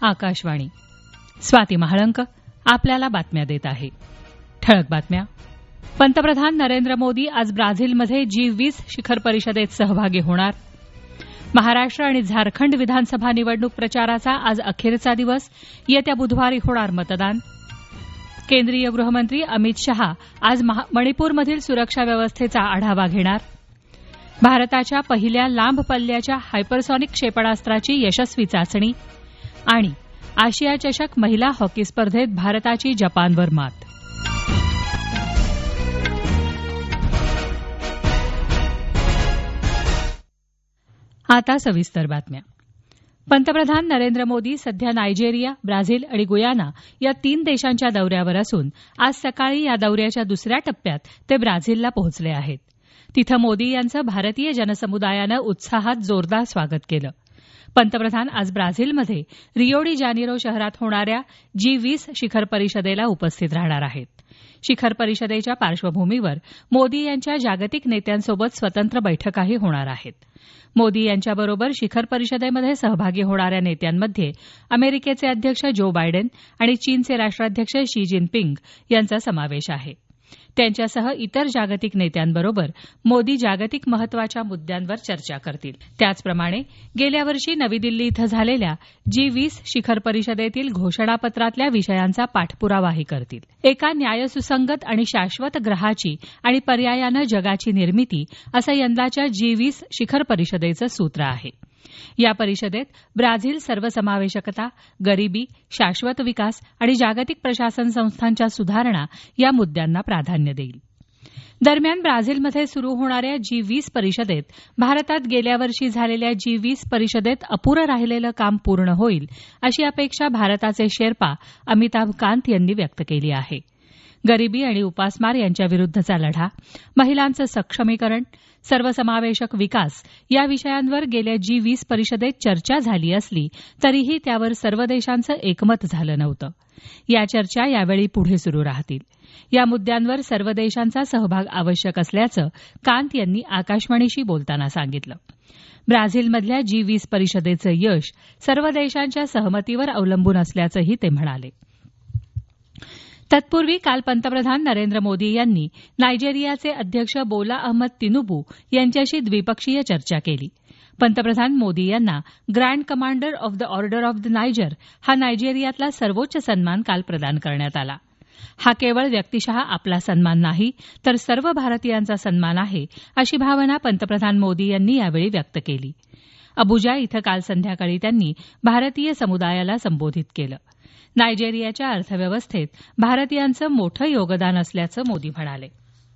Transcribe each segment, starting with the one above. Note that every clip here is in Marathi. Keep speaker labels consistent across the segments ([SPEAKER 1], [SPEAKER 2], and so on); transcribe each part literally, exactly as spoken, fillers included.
[SPEAKER 1] आकाशवाणी. स्वाती महाळंक आपल्याला बातम्या देत आहे. ठळक बातम्या. पंतप्रधान नरेंद्र मोदी आज ब्राझीलमध्ये जी वीस शिखर परिषदेत सहभागी होणार. महाराष्ट्र आणि झारखंड विधानसभा निवडणूक प्रचाराचा आज अखेरचा दिवस. येत्या बुधवारी होणार मतदान. केंद्रीय गृहमंत्री अमित शहा आज मणिपूरमधील सुरक्षा व्यवस्थेचा आढावा घेणार. भारताच्या पहिल्या लांब पल्ल्याच्या हायपरसॉनिक क्षेपणास्त्राची यशस्वी चाचणी. आणि आशिया चषक महिला हॉकी स्पर्धेत भारताची जपानवर मात. आता सविस्तर बातम्या. पंतप्रधान नरेंद्र मोदी सध्या नायजेरिया, ब्राझील आणि गुयाना या तीन देशांच्या दौऱ्यावर असून आज सकाळी या दौऱ्याच्या दुसऱ्या टप्प्यात ते ब्राझीलला पोहोचले आहेत. तिथं मोदी यांचं भारतीय जनसमुदायानं उत्साहात जोरदार स्वागत केलं. पंतप्रधान आज ब्राझीलमध्ये रियो डी जानेरो शहरात होणाऱ्या जी वीस शिखर परिषदेला उपस्थित राहणार आहेत. शिखर परिषदेच्या पार्श्वभूमीवर मोदी यांच्या जागतिक नेत्यांसोबत स्वतंत्र बैठकाही होणार आहेत. मोदी यांच्याबरोबर शिखर परिषदेमध्ये सहभागी होणाऱ्या नेत्यांमध्ये अमेरिकेचे अध्यक्ष जो बायडेन आणि चीनचे राष्ट्राध्यक्ष शी जिनपिंग यांचा समावेश आहे. त्यांच्यासह इतर जागतिक नेत्यांबरोबर मोदी जागतिक महत्वाच्या मुद्द्यांवर चर्चा करतील. त्याचप्रमाणे गेल्या वर्षी नवी दिल्ली इथं झालेल्या जी वीस शिखर परिषदेतील घोषणापत्रातल्या विषयांचा पाठपुरावाही करतील. एका न्यायसुसंगत आणि शाश्वत ग्रहाची आणि पर्यायानं जगाची निर्मिती असं यंदाच्या जी वीस शिखर परिषदेचं सूत्र आहे. या परिषदेत ब्राझील सर्वसमावेशकता, गरिबी, शाश्वत विकास आणि जागतिक प्रशासन संस्थांच्या सुधारणा या मुद्द्यांना प्राधान्य देईल. दरम्यान ब्राझीलमध्ये सुरू होणाऱ्या जी वीस परिषदेत भारतात गेल्या वर्षी झालेल्या जी वीस परिषदेत अपुरं राहिलेलं काम पूर्ण होईल अशी अपेक्षा भारताचे शेर्पा अमिताभ कांत यांनी व्यक्त केली आहे. गरिबी आणि उपासमार यांच्याविरुद्धचा लढा, महिलांचं सक्षमीकरण, सर्वसमावेशक विकास या विषयांवर गेल्या जी वीस परिषदेत चर्चा झाली असली तरीही त्यावर सर्व देशांचं एकमत झालं नव्हतं. या चर्चा यावेळी पुढे सुरू राहतील. या मुद्द्यांवर सर्व देशांचा सहभाग आवश्यक असल्याचं कांत यांनी आकाशवाणीशी बोलताना सांगितलं. ब्राझीलमधल्या जी वीस परिषदेचं यश सर्व देशांच्या सहमतीवर अवलंबून असल्याचंही ते म्हणाले. तत्पूर्वी काल पंतप्रधान नरेंद्र मोदी यांनी नायजेरियाचे अध्यक्ष बोला अहमद तिनुबू यांच्याशी द्विपक्षीय चर्चा केली. पंतप्रधान मोदी यांना grand commander of the order of the Niger हा नायजेरियातला सर्वोच्च सन्मान काल प्रदान करण्यात आला. हा केवळ व्यक्तिशः आपला सन्मान नाही तर सर्व भारतीयांचा सन्मान आहे अशी भावना पंतप्रधान मोदी यांनी यावेळी व्यक्त केली. अबुजा इथं काल संध्याकाळी त्यांनी भारतीय समुदायाला संबोधित केलं. नायजेरियाच्या अर्थव्यवस्थेत भारतीयांचं मोठं योगदान असल्याचं मोदी म्हणाले.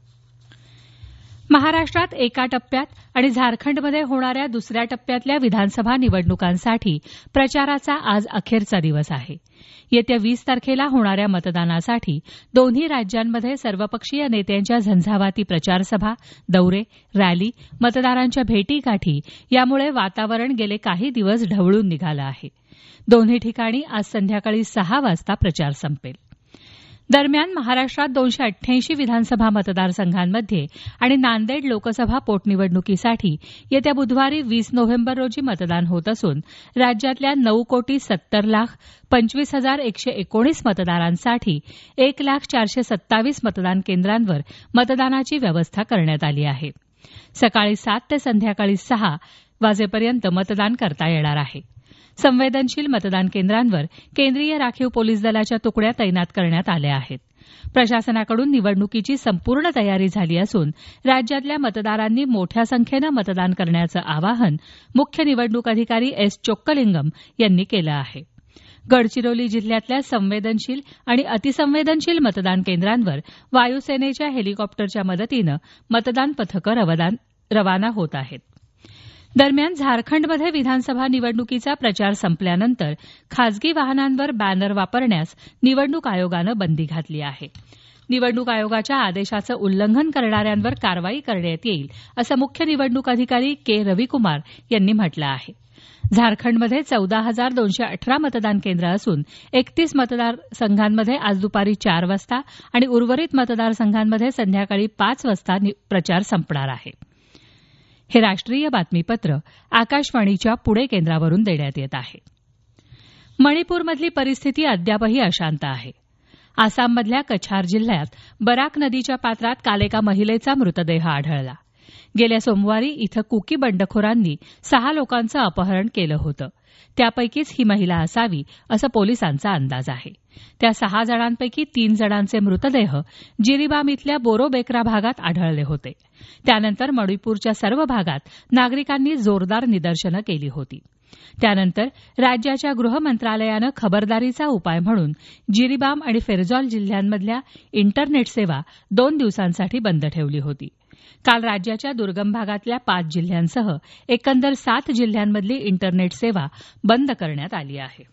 [SPEAKER 1] महाराष्ट्रात एका टप्प्यात आणि झारखंडमध्ये होणाऱ्या दुसऱ्या टप्प्यातल्या विधानसभा निवडणुकांसाठी प्रचाराचा आज अखेरचा दिवस आहे. येत्या वीस तारखेला होणाऱ्या मतदानासाठी दोन्ही राज्यांमध्ये सर्वपक्षीय नेत्यांच्या झंझावाती प्रचारसभा, दौरे, रॅली, मतदारांच्या भेटीगाठी यामुळे वातावरण गेले काही दिवस ढवळून निघालं आहे. दोन्ही ठिकाणी आज संध्याकाळी सहा वाजता प्रचार संपेल. दरम्यान महाराष्ट्रात दोनशे अठ्ठ्याऐंशी विधानसभा मतदारसंघांमध्ये आणि नांदेड लोकसभा पोटनिवडणुकीसाठी येत्या बुधवारी वीस नोव्हेंबर रोजी मतदान होत असून राज्यातल्या नऊ कोटी सत्तर लाख पंचवीस हजार एकशे एकोणीस मतदारांसाठी एक लाख चारशे सत्तावीस मतदान केंद्रांवर मतदानाची व्यवस्था करण्यात आली आहे. सकाळी सात ते संध्याकाळी सहा वाजेपर्यंत मतदान करता येणार आहे. संवेदनशील मतदान केंद्रांवर केंद्रीय राखीव पोलीस दलाच्या तुकड्या तैनात करण्यात आल्या आहेत. प्रशासनाकडून निवडणुकीची संपूर्ण तयारी झाली असून राज्यातल्या मतदारांनी मोठ्या संख्येनं मतदान करण्याचं आवाहन मुख्य निवडणूक अधिकारी एस चोक्कलिंगम यांनी केलं आहे. गडचिरोली जिल्ह्यातल्या संवेदनशील आणि अतिसंवेदनशील मतदान केंद्रांवर वायुसेनेच्या हेलिकॉप्टरच्या मदतीनं मतदान पथकं रवाना होत आहेत. दरम्यान झारखंडमध्ये विधानसभा निवडणुकीचा प्रचार संपल्यानंतर खासगी वाहनांवर बॅनर वापरण्यास निवडणूक आयोगानं बंदी घातली आहे. निवडणूक आयोगाच्या आदेशाचं उल्लंघन करणाऱ्यांवर कारवाई करण्यात येईल असं मुख्य निवडणूक अधिकारी के रविकुमार यांनी म्हटलं आहे. झारखंडमध्ये चौदा हजार दोनशे अठरा मतदान केंद्र असून एकतीस मतदारसंघांमध्ये आज दुपारी चार वाजता आणि उर्वरित मतदारसंघांमध्ये संध्याकाळी पाच वाजता प्रचार संपणार आहे. हे राष्ट्रीय बातमीपत्र आकाशवाणीच्या पुणे केंद्रावरून देण्यात येत आहे. मणिपूरमधली परिस्थिती अद्यापही अशांत आहे. आसाममधल्या कछार जिल्ह्यात बराक नदीच्या पात्रात काल एका महिलेचा मृतदेह आढळला. गेल्या सोमवारी इथं कुकी बंडखोरांनी सहा लोकांचं अपहरण केलं होतं. त्यापैकीच ही महिला असावी असं पोलिसांचा अंदाज आहे. त्या सहा जणांपैकी तीन जणांचे मृतदेह जिरीबाम इथल्या बोरोबेकरा भागात आढळले होते. त्यानंतर मणिपूरच्या सर्व भागात नागरिकांनी जोरदार निदर्शनं केली होती. त्यानंतर राज्याच्या गृह मंत्रालयानं खबरदारीचा उपाय म्हणून जिरीबाम आणि फेरजॉल जिल्ह्यांमधल्या इंटरनेट सेवा दोन दिवसांसाठी बंद ठेवली होती. काल राज्याच्या दुर्गम भागातल्या पाच जिल्ह्यांसह एकंदर सात जिल्ह्यांमधली इंटरनेट सेवा बंद करण्यात आली आहे.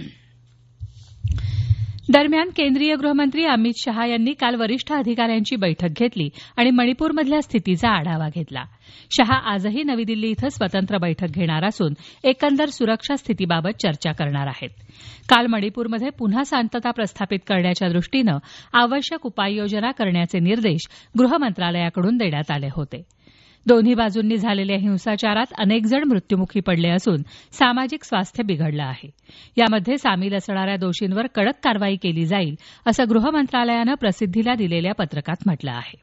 [SPEAKER 1] दरम्यान केंद्रीय गृहमंत्री अमित शहा यांनी काल वरिष्ठ अधिकाऱ्यांची बैठक घेतली आणि मणिपूरमधल्या स्थितीचा आढावा घेतला. शहा आजही नवी दिल्ली इथं स्वतंत्र बैठक घेणार असून एकंदर सुरक्षा स्थितीबाबत चर्चा करणार आहेत. काल मणिपूरमध्ये पुन्हा शांतता प्रस्थापित करण्याच्या दृष्टीनं आवश्यक उपाययोजना करण्याचे निर्देश गृह मंत्रालयाकडून देण्यात आले होते. दोन्ही बाजूंनी झालेल्या हिंसाचारात अनेक जण मृत्युमुखी पडले असून सामाजिक स्वास्थ्य बिघडलं आहे. यामध्ये सामील असणाऱ्या दोषींवर कडक कारवाई केली जाईल असं गृह मंत्रालयानं प्रसिद्धीला दिलेल्या पत्रकात म्हटलं आहे.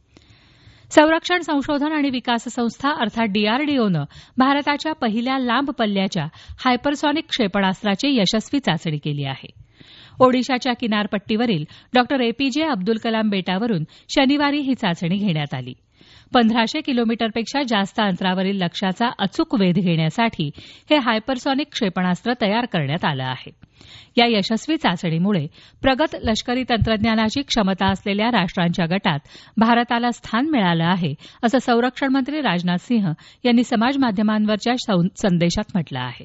[SPEAKER 1] संरक्षण संशोधन आणि विकास संस्था अर्थात डीआरडीओनं भारताच्या पहिल्या लांब पल्ल्याच्या हायपरसॉनिक क्षेपणास्त्राची यशस्वी चाचणी केली आहे. ओडिशाच्या किनारपट्टीवरील डॉक्टर एपीजे अब्दुल कलाम बेटावरून शनिवारी ही चाचणी घेण्यात आली. पंधराशे किलोमीटरपेक्षा जास्त अंतरावरील लक्ष्याचा अचूक वेध घेण्यासाठी हे हायपरसॉनिक क्षेपणास्त्र तयार करण्यात आलं आहे. या यशस्वी चाचणीमुळे प्रगत लष्करी तंत्रज्ञानाची क्षमता असलेल्या राष्ट्रांच्या गटात भारताला स्थान मिळालं आहे असं संरक्षण मंत्री राजनाथ सिंह यांनी समाजमाध्यमांवरच्या संदेशात म्हटलं आहे.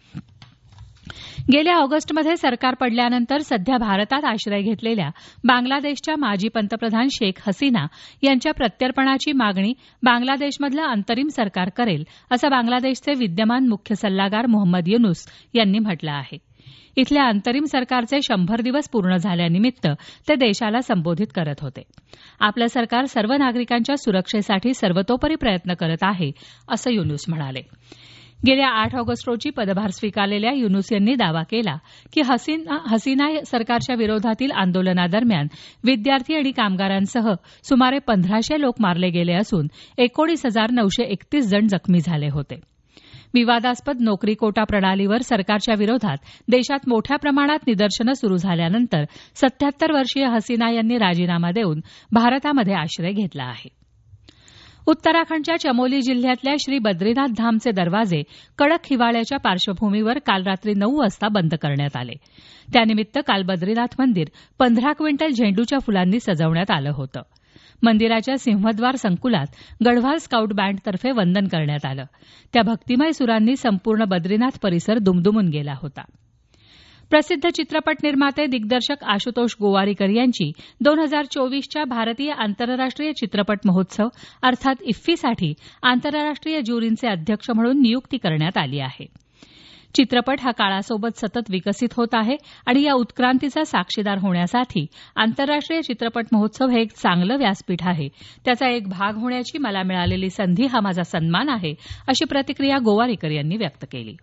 [SPEAKER 1] गेल्या ऑगस्टमध्ये सरकार पडल्यानंतर सध्या भारतात आश्रय घेतलेल्या बांगलादेशच्या माजी पंतप्रधान शेख हसीना यांच्या प्रत्यर्पणाची मागणी बांगलादेशमधलं अंतरिम सरकार करेल असं बांगलादेशचे विद्यमान मुख्य सल्लागार मोहम्मद युनुस यांनी म्हटलं आहे. इथल्या अंतरिम सरकारचे शंभर दिवस पूर्ण झाल्यानिमित्त ते देशाला संबोधित करत होते. आपलं सरकार सर्व नागरिकांच्या सुरक्षेसाठी सर्वतोपरी प्रयत्न करत आहे असं युनुस म्हणाले. गेल्या आठ ऑगस्ट रोजी पदभार स्वीकारलेल्या युनुस यांनी दावा केला की हसीना हसीना सरकारच्या विरोधातील आंदोलनादरम्यान विद्यार्थी आणि कामगारांसह सुमारे पंधराशे लोक मारले गेले असून एकोणीस हजार नऊशे एकतीस जण जखमी झाले होते. विवादास्पद नोकरी कोटा प्रणालीवर सरकारच्या विरोधात देशात मोठ्या प्रमाणात निदर्शनं सुरू झाल्यानंतर सत्याहत्तर वर्षीय हसीना यांनी राजीनामा देऊन भारतामध्ये आश्रय घेतला आहे. उत्तराखंडच्या चमोली जिल्ह्यातल्या श्री बद्रीनाथ धामचे दरवाजे कडक हिवाळ्याच्या पार्श्वभूमीवर काल रात्री नऊ वाजता बंद करण्यात आले. त्यानिमित्त काल बद्रीनाथ मंदिर पंधरा क्विंटल झेंडूच्या फुलांनी सजवण्यात आलं होतं. मंदिराच्या सिंहद्वार संकुलात गढवाल स्काउट बँडतर्फे वंदन करण्यात आलं. त्या भक्तिमय सुरांनी संपूर्ण बद्रीनाथ परिसर दुमदुमून गेला होता. प्रसिद्ध चित्रपट निर्माते दिग्दर्शक आशुतोष गोवारीकर यांची दोन हजार चोवीसच्या भारतीय आंतरराष्ट्रीय चित्रपट महोत्सव अर्थात इफ्फीसाठी आंतरराष्ट्रीय ज्युरींचे अध्यक्ष म्हणून नियुक्ती करण्यात आली आहे. चित्रपट हा काळासोबत सतत विकसित होत आहे आणि या उत्क्रांतीचा साक्षीदार होण्यासाठी आंतरराष्ट्रीय चित्रपट महोत्सव हे एक चांगलं व्यासपीठ आहे. त्याचा एक भाग होण्याची मला मिळालेली संधी हा माझा सन्मान आहे अशी प्रतिक्रिया गोवारीकर यांनी व्यक्त केली.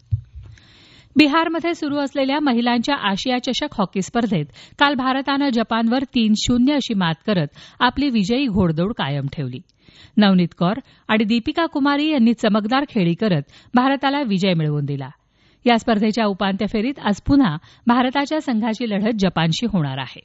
[SPEAKER 1] बिहारमध्ये सुरू असलेल्या महिलांच्या आशिया चषक हॉकी स्पर्धेत काल भारतानं जपानवर तीन शून्य अशी मात करत आपली विजयी घोडदौड कायम ठेवली. नवनीत कौर आणि दीपिका कुमारी यांनी चमकदार खेळी करत भारताला विजय मिळवून दिला. या स्पर्धेच्या उपांत्य फेरीत आज पुन्हा भारताच्या संघाची लढत जपानशी होणार आहे.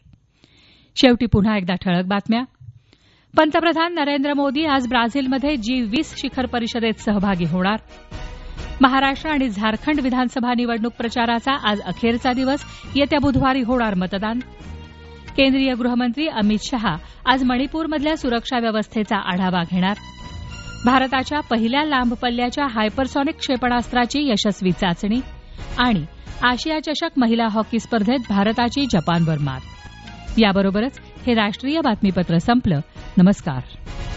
[SPEAKER 1] शेवटी पुन्हा एकदा ठळक बातम्या. पंतप्रधान नरेंद्र मोदी आज ब्राझीलमध्ये जी वीस शिखर परिषदेत सहभागी होणार. महाराष्ट्र आणि झारखंड विधानसभा निवडणूक प्रचाराचा आज अखेरचा दिवस. येत्या बुधवारी होणार मतदान. केंद्रीय गृहमंत्री अमित शहा आज मणिपूरमधल्या सुरक्षा व्यवस्थेचा आढावा घेणार. भारताच्या पहिल्या लांब पल्ल्याच्या हायपरसॉनिक क्षेपणास्त्राची यशस्वी चाचणी आणि आशिया चषक महिला हॉकी स्पर्धेत भारताची जपानवर मात. याबरोबरच हे राष्ट्रीय बातमीपत्र संपलं. नमस्कार.